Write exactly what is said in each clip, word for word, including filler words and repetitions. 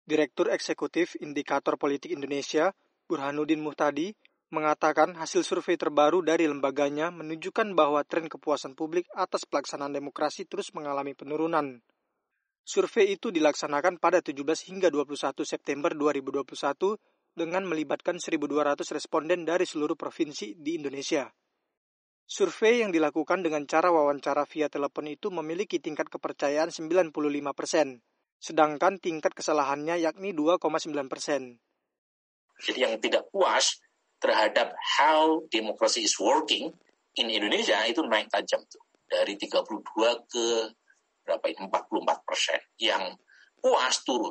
Direktur Eksekutif Indikator Politik Indonesia, Burhanuddin Muhtadi, mengatakan hasil survei terbaru dari lembaganya menunjukkan bahwa tren kepuasan publik atas pelaksanaan demokrasi terus mengalami penurunan. Survei itu dilaksanakan pada tujuh belas hingga dua puluh satu September dua ribu dua puluh satu dengan melibatkan seribu dua ratus responden dari seluruh provinsi di Indonesia. Survei yang dilakukan dengan cara wawancara via telepon itu memiliki tingkat kepercayaan sembilan puluh lima persen, sedangkan tingkat kesalahannya yakni dua koma sembilan persen. Jadi yang tidak puas terhadap how democracy is working in Indonesia itu naik tajam tuh. Dari tiga puluh dua ke berapa ini, empat puluh empat persen. Yang puas turun.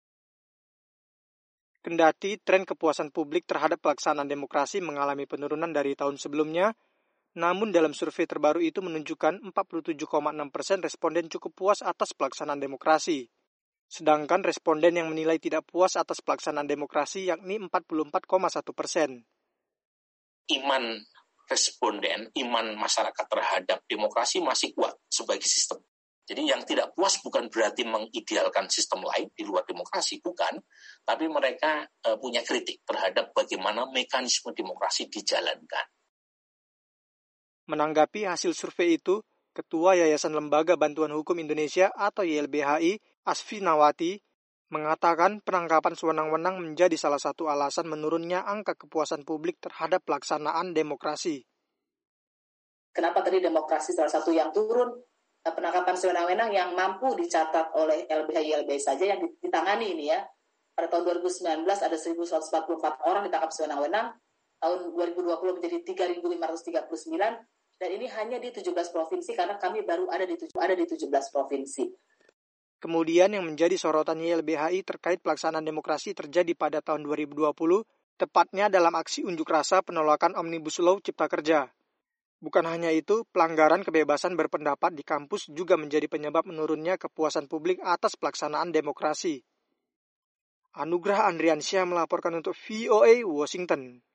Kendati tren kepuasan publik terhadap pelaksanaan demokrasi mengalami penurunan dari tahun sebelumnya, namun dalam survei terbaru itu menunjukkan empat puluh tujuh koma enam persen responden cukup puas atas pelaksanaan demokrasi. Sedangkan responden yang menilai tidak puas atas pelaksanaan demokrasi yakni empat puluh empat koma satu persen. Iman responden, iman masyarakat terhadap demokrasi masih kuat sebagai sistem. Jadi yang tidak puas bukan berarti mengidealkan sistem lain di luar demokrasi, bukan. Tapi mereka e, punya kritik terhadap bagaimana mekanisme demokrasi dijalankan. Menanggapi hasil survei itu, Ketua Yayasan Lembaga Bantuan Hukum Indonesia atau Y L B H I, Asfi Nawati, mengatakan penangkapan sewenang-wenang menjadi salah satu alasan menurunnya angka kepuasan publik terhadap pelaksanaan demokrasi. Kenapa tadi demokrasi salah satu yang turun? Penangkapan sewenang-wenang yang mampu dicatat oleh L B H I Y L B H I saja yang ditangani ini ya. Pada tahun dua ribu sembilan belas ada seribu seratus empat puluh empat orang ditangkap sewenang-wenang. Tahun dua ribu dua puluh menjadi tiga ribu lima ratus tiga puluh sembilan. Dan ini hanya di tujuh belas provinsi karena kami baru ada di tujuh, ada di tujuh belas provinsi. Kemudian yang menjadi sorotan Y L B H I terkait pelaksanaan demokrasi terjadi pada tahun dua ribu dua puluh, tepatnya dalam aksi unjuk rasa penolakan Omnibus Law Cipta Kerja. Bukan hanya itu, pelanggaran kebebasan berpendapat di kampus juga menjadi penyebab menurunnya kepuasan publik atas pelaksanaan demokrasi. Anugrah Andriansyah melaporkan untuk V O A Washington.